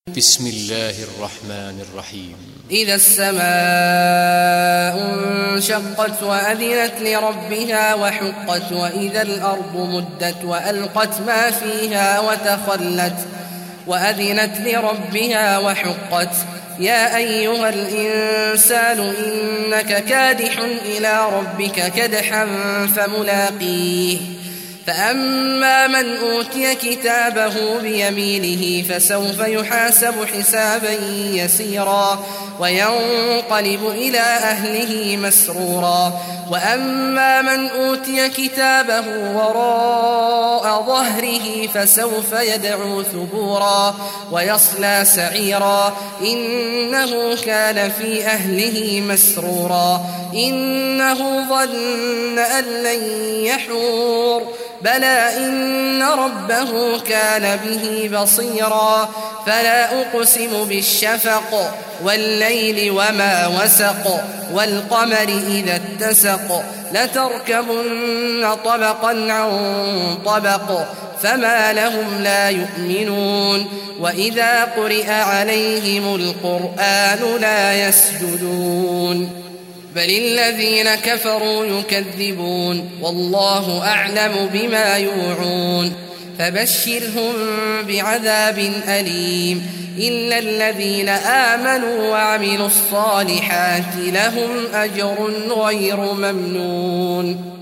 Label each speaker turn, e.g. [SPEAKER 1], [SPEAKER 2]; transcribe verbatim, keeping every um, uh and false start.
[SPEAKER 1] بسم الله الرحمن الرحيم.
[SPEAKER 2] إذا السماء انشقت وأذنت لربها وحقت وإذا الأرض مدت وألقت ما فيها وتخلت وأذنت لربها وحقت يا أيها الإنسان إنك كادح إلى ربك كدحا فملاقيه فأما من أوتي كتابه بيمينه فسوف يحاسب حسابا يسيرا وينقلب إلى أهله مسرورا وأما من أوتي كتابه وراء ظهره فسوف يدعو ثبورا ويصلى سعيرا إنه كان في أهله مسرورا إنه ظن أن لن يحور بلى إن ربه كان به بصيرا فلا أقسم بالشفق والليل وما وسق والقمر إذا اتسق لتركبن طبقا عن طبق فما لهم لا يؤمنون وإذا قرئ عليهم القرآن لا يسجدون بل الذين كفروا يكذبون والله أعلم بما يوعون فبشرهم بعذاب أليم إلا الذين آمنوا وعملوا الصالحات لهم أجر غير ممنون.